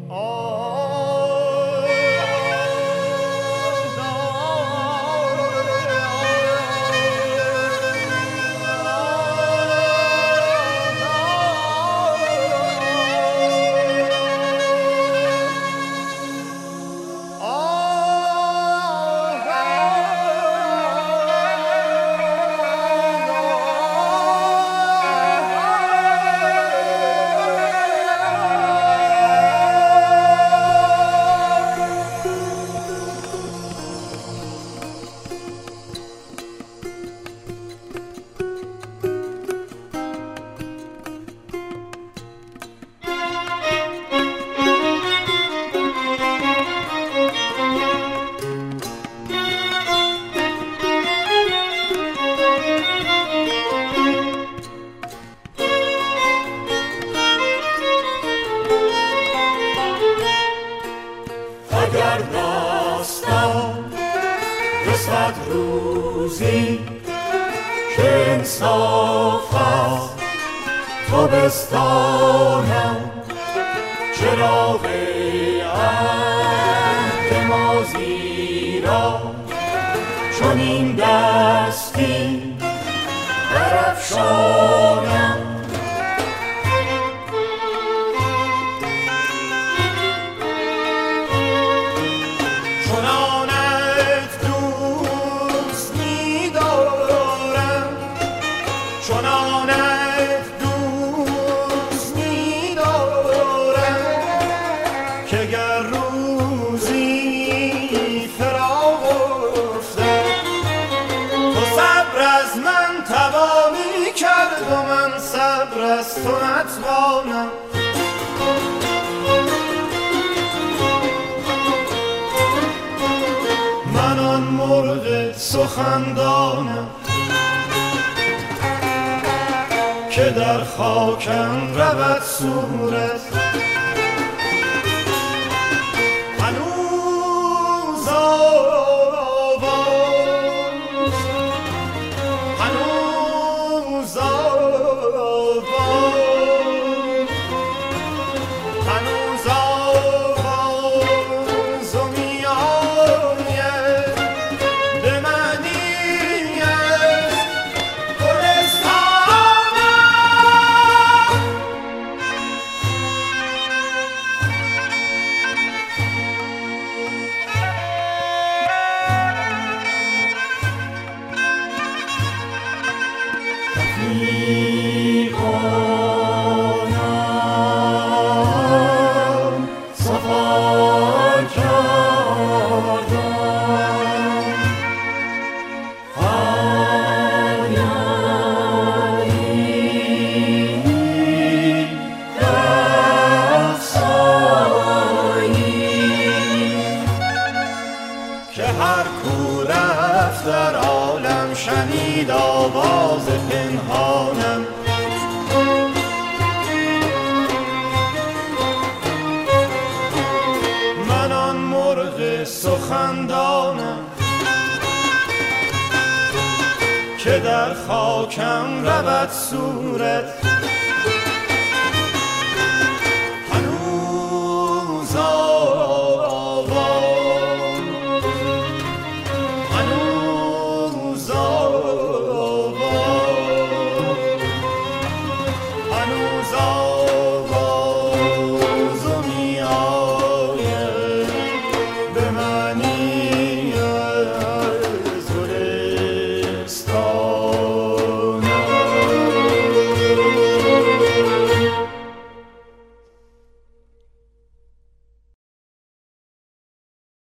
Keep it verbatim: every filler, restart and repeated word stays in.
روزی که انصاف است تابستانم چراغ عهد ماضی را چنین دستی برافشانم تو نتوانم من آن مرغ سخندانم که در خاکم رود صورت هنوز آواز هنوز آواز هنوز آواز و میآید به معنی از گلستانم رفیقانم سفر کردم فریادی رقصایی که هر کو رفت در عالم شنید آواز پنهانم من آن مرغ سخندانم که در خاکم رود صورت